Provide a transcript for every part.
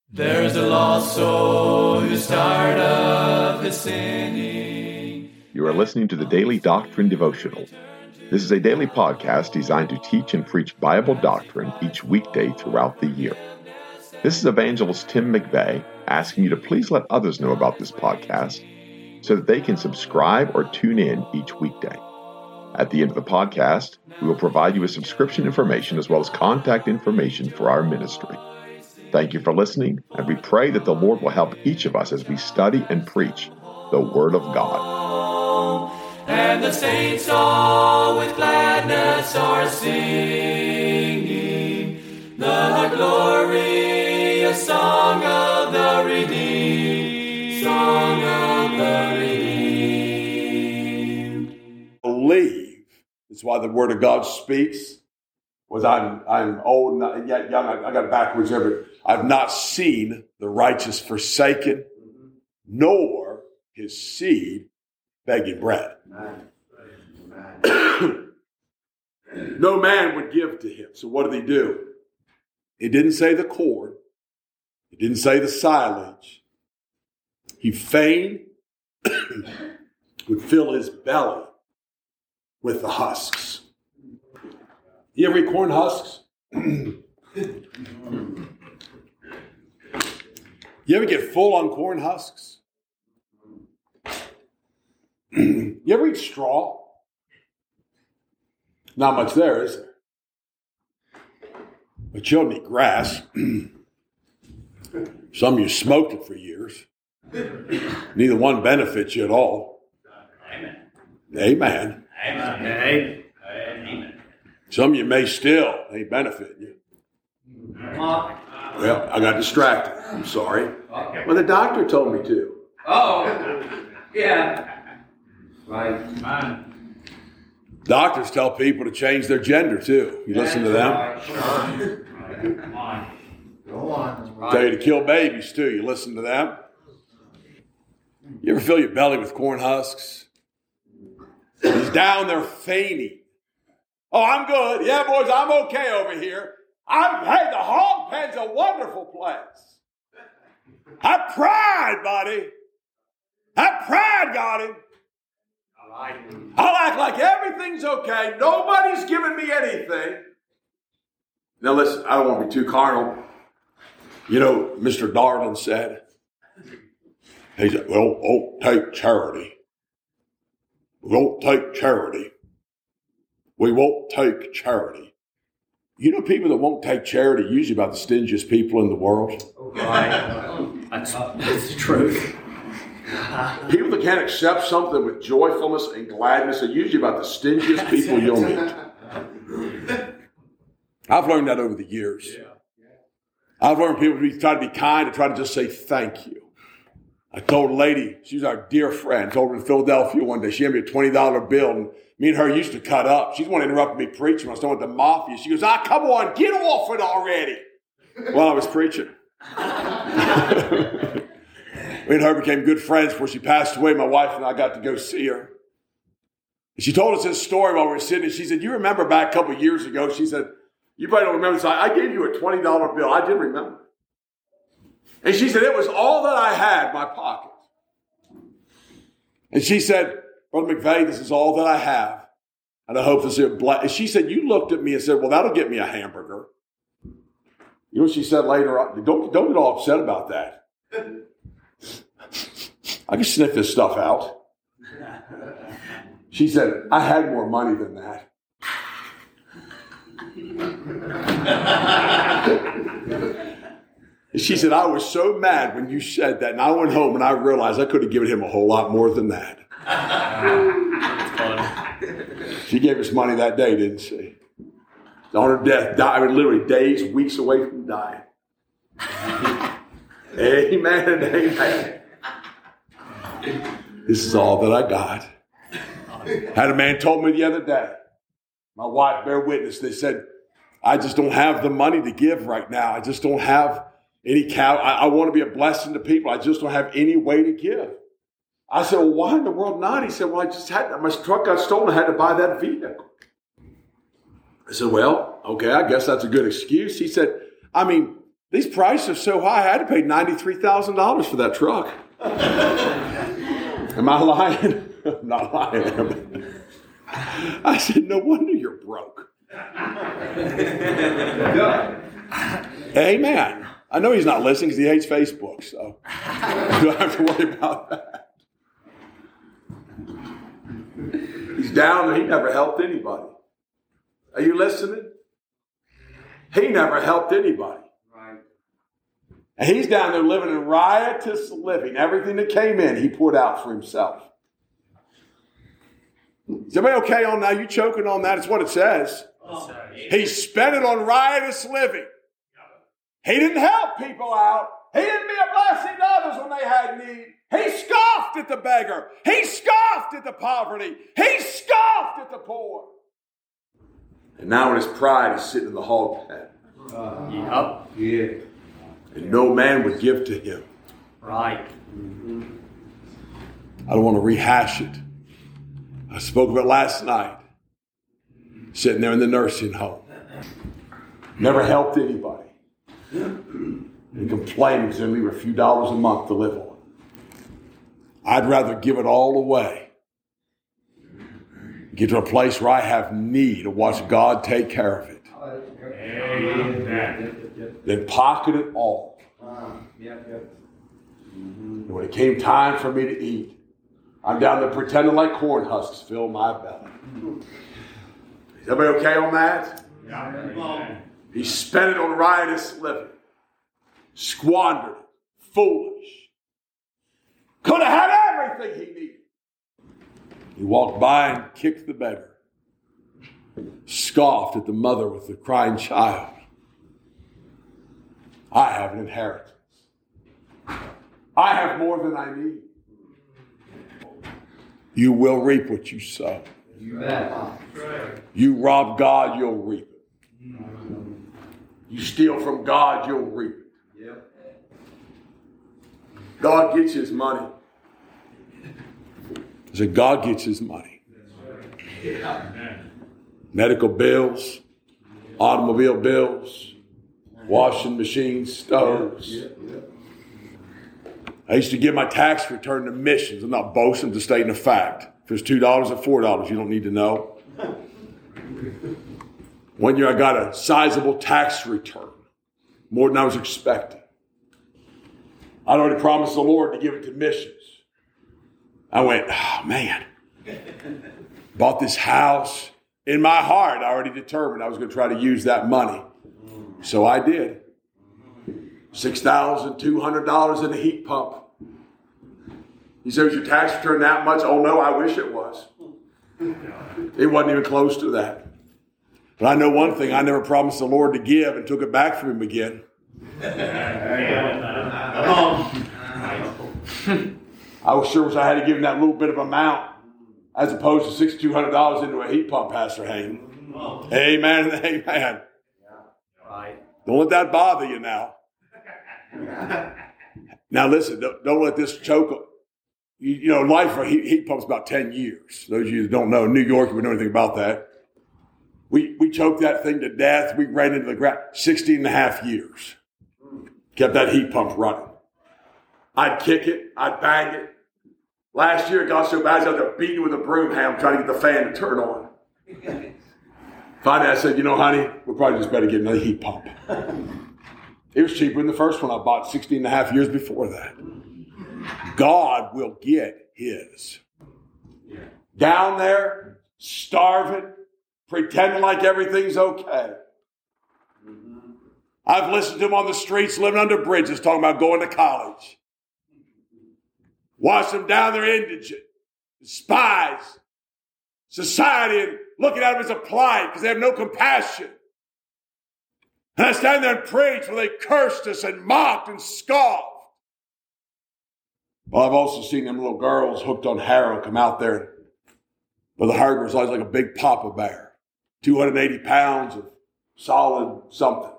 There's a lost soul who's tired of his sinning. You are listening to the Daily Doctrine Devotional. This is a daily podcast designed to teach and preach Bible doctrine each weekday throughout the year. This is Evangelist Tim McVeigh asking you to please let others know about this podcast so that they can subscribe or tune in each weekday. At the end of the podcast, we will provide you with subscription information as well as contact information for our ministry. Thank you for listening, and we pray that the Lord will help each of us as we study and preach the Word of God. And the saints all with gladness are singing the glorious song of the redeemed, song of the redeemed. Believe. That's why the Word of God speaks. Was I'm old and yet young. I got it backwards there, but I've not seen the righteous forsaken, nor his seed begging bread. No man would give to him. So what did he do? It didn't say the corn. It didn't say the silage. He fain would fill his belly with the husks. You ever eat corn husks? You ever get full on corn husks? You ever eat straw? Not much there, is there? But you'll eat grass. Some of you smoked it for years. Neither one benefits you at all. Amen. Amen. Amen. Amen. Some of you may still ain't benefiting you. Well, I got distracted. I'm sorry. Well, the doctor told me to. Oh, yeah. Right. Doctors tell people to change their gender too. You listen to them. Come on. Go on. Tell you to kill babies too. You listen to them. You ever fill your belly with corn husks? He's down there fainting. Oh, I'm good. Yeah, boys, I'm okay over here. Hey, the hog pen's a wonderful place. That pride, buddy. That pride got him. I'll act like everything's okay. Nobody's giving me anything. Now listen, I don't want to be too carnal. You know, Mr. Darling said, he said, well, won't take charity. We won't take charity. We won't take charity. You know, people that won't take charity are usually about the stingiest people in the world. Right. That's the truth. People that can't accept something with joyfulness and gladness are usually about the stingiest people you'll meet. I've learned that over the years. I've learned people to try to be kind and try to just say thank you. I told a lady, she's our dear friend, told her in Philadelphia one day, she gave me a $20 bill, and me and her used to cut up. She's one interrupted me preaching when I was talking with the mafia. She goes, come on, get off it already. While I was preaching. Me and her became good friends before she passed away. My wife and I got to go see her. And she told us this story while we were sitting. She said, you remember back a couple of years ago, she said, you probably don't remember this. I gave you a $20 bill. I did remember. And she said, it was all that I had in my pocket. And she said, Brother McVeigh, this is all that I have. And I hope this is a blessing. And she said, you looked at me and said, well, that'll get me a hamburger. You know what she said later on? Don't get all upset about that. I can sniff this stuff out. She said, I had more money than that. She said, I was so mad when you said that. And I went home and I realized I could have given him a whole lot more than that. She gave us money that day, didn't she? On her death, literally days, weeks away from dying. Amen and amen. This is all that I got. Had a man told me the other day, my wife bear witness, they said, I just don't have the money to give right now. I just don't have any cow. I want to be a blessing to people. I just don't have any way to give. I said, well, why in the world not? He said, well, my truck got stolen. I had to buy that vehicle. I said, well, okay, I guess that's a good excuse. He said, I mean, These prices are so high, I had to pay $93,000 for that truck. Am I lying? I'm not lying. I said, no wonder you're broke. Amen. I know he's not listening because he hates Facebook, so you don't have to worry about that. He's down there. He never helped anybody. Are you listening? He never helped anybody. Right. And he's down there living in riotous living. Everything that came in, he poured out for himself. Is everybody okay on that? You choking on that? It's what it says. He spent it on riotous living. He didn't help people out. He didn't be a blessing to others when they had need. He scoffed at the beggar. He scoffed at the poverty. He scoffed at the poor. And now in his pride, he's sitting in the hog pen. Yup. Yeah. And no man would give to him. Right. I don't want to rehash it. I spoke of it last night. Sitting there in the nursing home. Never helped anybody. And complaining because they leave a few dollars a month to live on. I'd rather give it all away. Get to a place where I have need to watch God take care of it. Then pocket it all. And when it came time for me to eat, I'm down there pretending like corn husks fill my belly. Is everybody okay on that? He spent it on riotous living. Squandered it. Foolish. Could have had everything he needed. He walked by and kicked the beggar. Scoffed at the mother with the crying child. I have an inheritance. I have more than I need. You will reap what you sow. You rob God, you'll reap it. You steal from God, you'll reap it. God gets his money. I said, God gets his money. Medical bills, automobile bills, washing machines, stoves. I used to give my tax return to missions. I'm not boasting, just stating a fact. If it's $2 or $4, you don't need to know. One year I got a sizable tax return, more than I was expecting. I'd already promised the Lord to give it to missions. I went, oh man, bought this house. In my heart, I already determined I was going to try to use that money. So I did. $6,200 in a heat pump. He said, was your tax return that much? Oh no, I wish it was. It wasn't even close to that. But I know one thing, I never promised the Lord to give and took it back from him again. I sure wish I had to give him that little bit of amount as opposed to $6,200 into a heat pump, Pastor Hayne. Amen and amen. Don't let that bother you now. Now listen, don't let this choke. You know, life for heat pumps about 10 years. Those of you that don't know, New York, we know anything about that. We choked that thing to death. We ran into the ground 16 and a half years. Kept that heat pump running. I'd kick it. I'd bang it. Last year it got so bad I was out there beating with a broom handle trying to get the fan to turn on. Finally I said, you know, honey, we'll probably just better get another heat pump. It was cheaper than the first one I bought 16 and a half years before that. God will get his. Down there, starving, pretending like everything's okay. I've listened to him on the streets, living under bridges, talking about going to college. Watch them down there indigent, despised, society, and looking at them as a plight because they have no compassion. And I stand there and preach where they cursed us and mocked and scoffed. Well, I've also seen them little girls hooked on heroin come out there. But the hunger was always like a big Papa Bear. 280 pounds of solid something.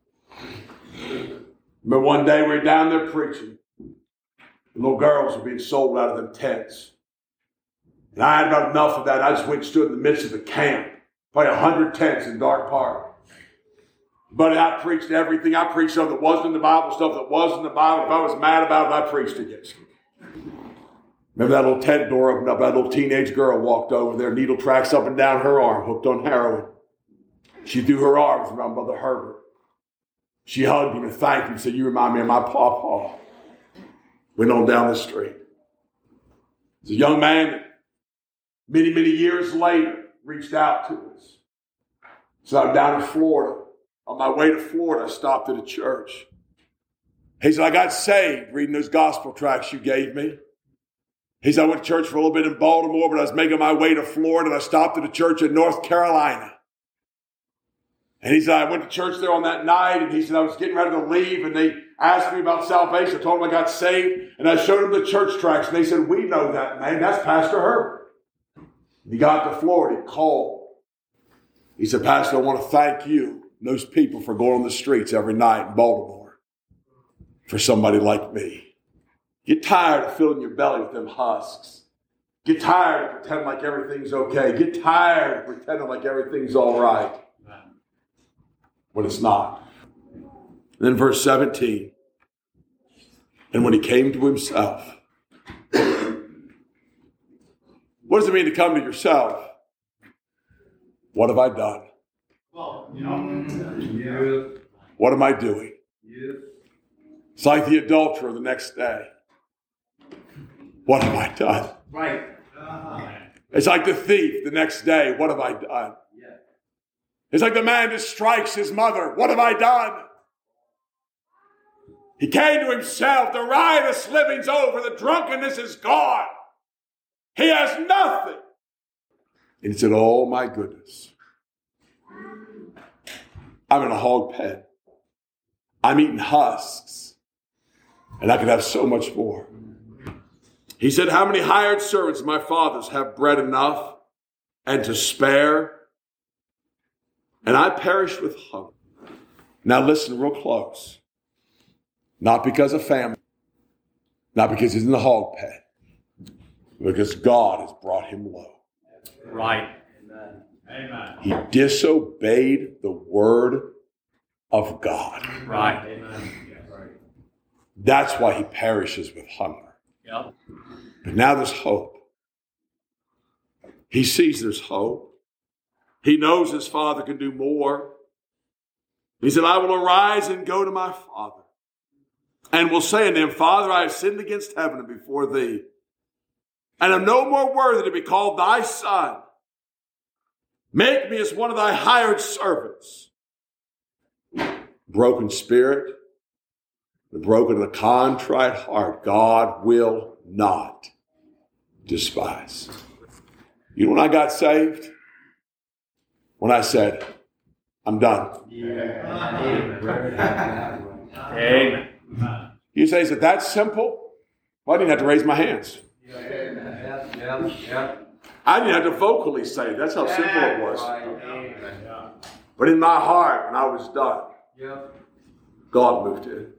But one day we were down there preaching. The little girls were being sold out of them tents. And I had about enough of that. I just went and stood in the midst of the camp. Probably 100 tents in Dark Park. But I preached everything. I preached stuff that wasn't in the Bible, stuff that was in the Bible. If I was mad about it, I preached against it. Remember that little tent door opened up, that little teenage girl walked over there, needle tracks up and down her arm, hooked on heroin. She threw her arms around Brother Herbert. She hugged him and thanked him and said, "You remind me of my pawpaw." Went on down the street. It's a young man that many, many years later reached out to us. So I'm down in Florida. On my way to Florida, I stopped at a church. He said, "I got saved reading those gospel tracts you gave me." He said, "I went to church for a little bit in Baltimore, but I was making my way to Florida, and I stopped at a church in North Carolina." And he said, "I went to church there on that night," and he said, "I was getting ready to leave, and they asked me about salvation. I told them I got saved, and I showed them the church tracts, and they said, 'We know that man. That's Pastor Herbert.'" And he got to Florida, he called. He said, "Pastor, I want to thank you and those people for going on the streets every night in Baltimore for somebody like me. Get tired of filling your belly with them husks. Get tired of pretending like everything's okay. Get tired of pretending like everything's all right when it's not." And then verse 17, "And when he came to himself." What does it mean to come to yourself? What have I done? What am I doing? It's like the adulterer the next day. What have I done? Right. It's like the thief the next day. What have I done? It's like the man that strikes his mother. What have I done? He came to himself. The riotous living's over. The drunkenness is gone. He has nothing. And he said, "Oh my goodness. I'm in a hog pen. I'm eating husks. And I could have so much more." He said, "How many hired servants of my father's have bread enough and to spare? And I perish with hunger." Now listen real close. Not because of family. Not because he's in the hog pen. Because God has brought him low. Right. Amen. He disobeyed the word of God. Right. Amen. That's why he perishes with hunger. Yep. But now there's hope. He sees there's hope. He knows his father can do more. He said, "I will arise and go to my father, and will say unto him, Father, I have sinned against heaven and before thee, and am no more worthy to be called thy son. Make me as one of thy hired servants." Broken spirit, the broken and the contrite heart, God will not despise. You know when I got saved? When I said, "I'm done." Amen. You say, "Is it that simple?" Well, I didn't have to raise my hands. I didn't have to vocally say it. That's how simple it was. But in my heart, when I was done, God moved in.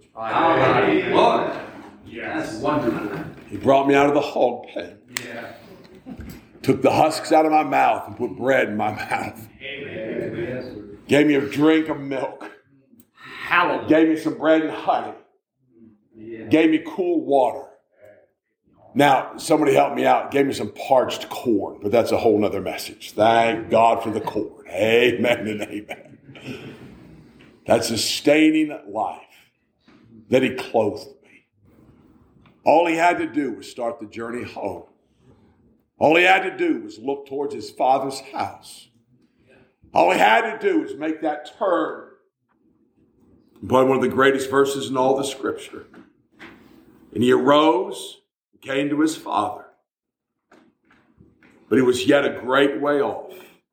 Yes. Wonderful. He brought me out of the hog pen. Took the husks out of my mouth and put bread in my mouth. Gave me a drink of milk. Hallelujah. Gave me some bread and honey. Gave me cool water. Now, somebody helped me out. Gave me some parched corn, but that's a whole nother message. Thank God for the corn. Amen and amen. That sustaining life that he clothed me. All he had to do was start the journey home. All he had to do was look towards his father's house. All he had to do was make that turn. Probably one of the greatest verses in all the scripture. And he arose and came to his father. But he was yet a great way off.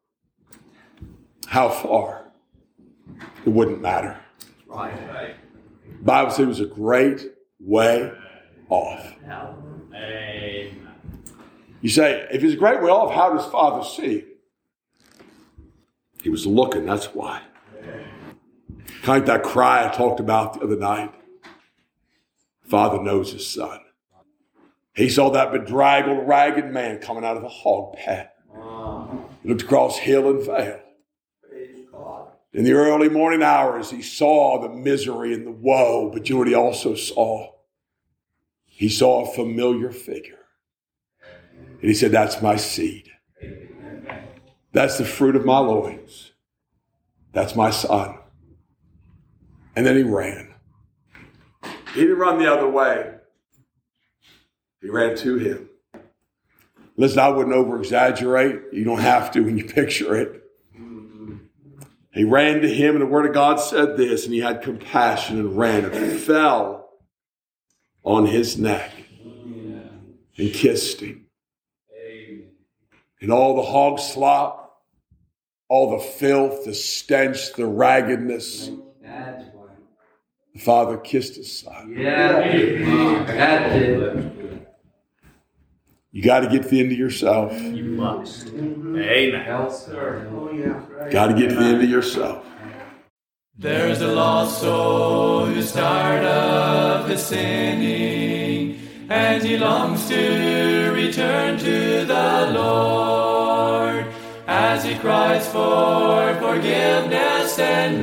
How far? It wouldn't matter. Right. The Bible said he was a great way off. Amen. You say, if he's a great way off, how does Father see him? He was looking, that's why. Kind of like that cry I talked about the other night. Father knows his son. He saw that bedraggled, ragged man coming out of a hog pen. He looked across hill and vale. In the early morning hours, he saw the misery and the woe, but you know what he also saw? He saw a familiar figure. And he said, that's my seed. That's the fruit of my loins. That's my son. And then he ran. He didn't run the other way. He ran to him. Listen, I wouldn't over-exaggerate. You don't have to when you picture it. He ran to him, and the word of God said this, and he had compassion and ran and fell on his neck and kissed him. And all the hog slop, all the filth, the stench, the raggedness, the father kissed his son. That's it. You got to get to the end of yourself. You must. Amen. Got to get to the end of yourself. There's a lost soul who's tired of his sinning, and he longs to return to the Lord as he cries for forgiveness and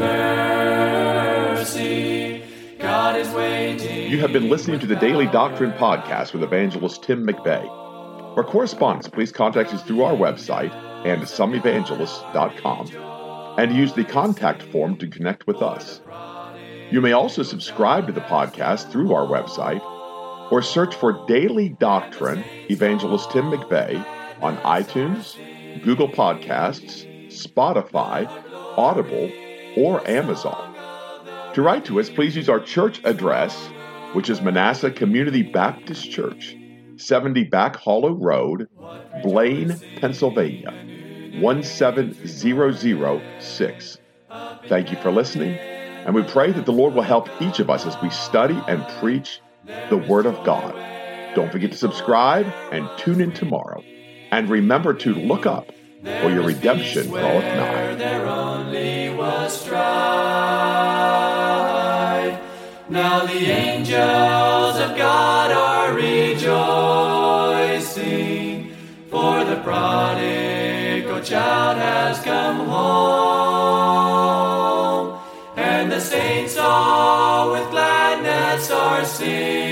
mercy. God is waiting. You have been listening to the Daily Doctrine Podcast with evangelist Tim McVeigh. For correspondence, please contact us through our website and someevangelists.com and use the contact form to connect with us. You may also subscribe to the podcast through our website or search for Daily Doctrine Evangelist Tim McVeigh on iTunes, Google Podcasts, Spotify, Audible, or Amazon. To write to us, please use our church address, which is Manasseh Community Baptist Church, 70 Back Hollow Road, Blaine, Pennsylvania, 17006. Thank you for listening, and we pray that the Lord will help each of us as we study and preach the Word of God. Don't forget to subscribe and tune in tomorrow. And remember to look up, for your redemption draweth nigh. There only was strife. Now the angels of God are rejoicing, for the prodigal child has come home, and the saints all with gladness are singing.